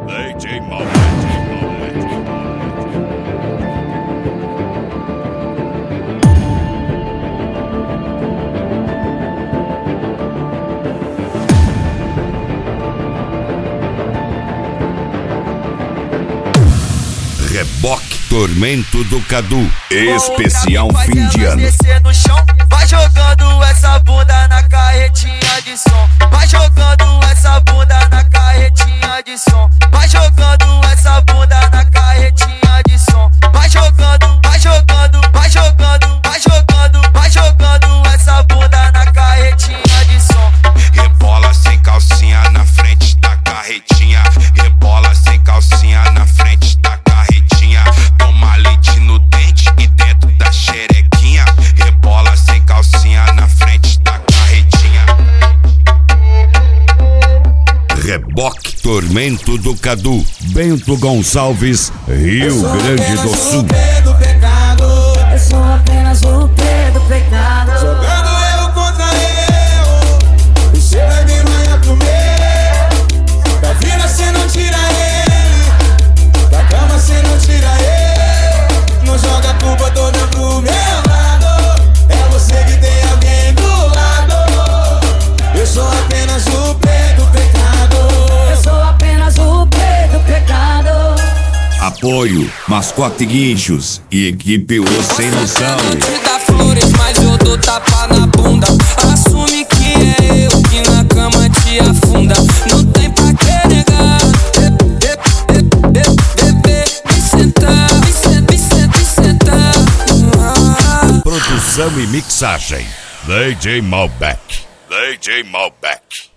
DJ Malbec. Reboque Tormento do Cadu. Especial fim de ano. No chão, vai jogando essa bunda na carretinha de som. Vai jogando essa bunda na carretinha de som. Vai jogando essa bunda na carretinha de som. Vai jogando, vai jogando, vai jogando, vai jogando, vai jogando essa bunda na carretinha de som. Rebola sem calcinha na frente da carretinha. Rebola sem calcinha na frente da carretinha. Toma leite no dente e dentro da xerequinha. Rebola sem calcinha na frente da carretinha. Reboque Tormento do Cadu. Bento Gonçalves, Rio Grande do Sul. Eu sou apenas o pé do pecado. Jogando eu contra eu. E cê vai vir manhã comer. Da vida cê não tira ele. Da cama cê não tira ele. Não joga a culpa toda pro meu lado. É você que tem alguém do lado. Eu sou apenas o pé do pecado. Eu sou apenas o pé do pecado. Apoio Mascote Guinchos e equipe O Sem Noção. Te dá flores, mas eu dou tapa na bunda. Assume que é eu que na cama te afunda. Não tem pra que negar. Me sentar, me sentar. Produção e mixagem DJ Malbec. DJ Malbec.